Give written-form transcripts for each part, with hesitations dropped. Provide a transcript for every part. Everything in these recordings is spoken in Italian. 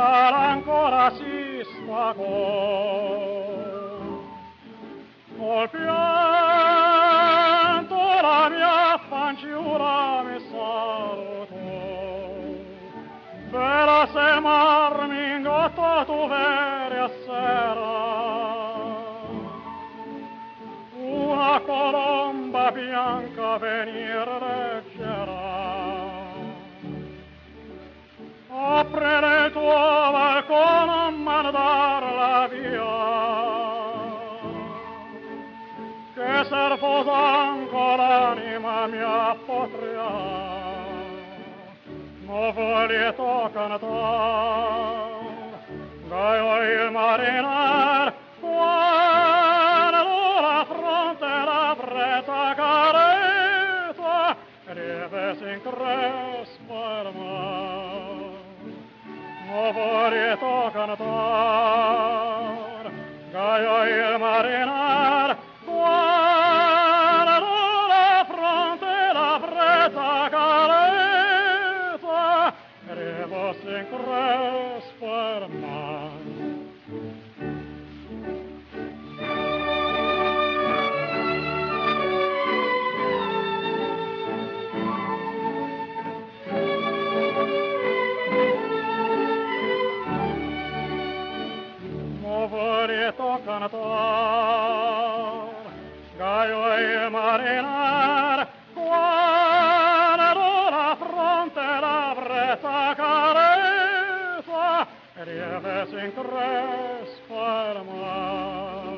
ancora si stacò. Col pianto la mia fanciulla mi salutò, per semarmi in gotto tu veri a sera, una colomba bianca venir leggerà. Apre il tuo balcone, mandarla via, che servosa ancora l'anima mia potrà, ma voglio cantar, gaio il marinar, quando la fronte la bretta carezza, rives in crespa il mar. Ma voglio cantar, gaio il marinar, quando la fronte la bretta carezza, rives in crespa il mar. Voglio cantar, gaio il marinar, quando la fronte la bretta carezza, rives in crespa il mar.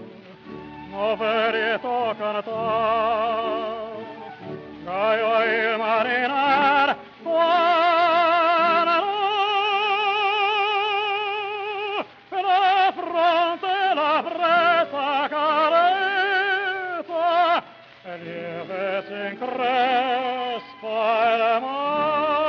Voglio cantar, gaio il marinar, la fronte la bretta carezza, lieve in crespa il mar.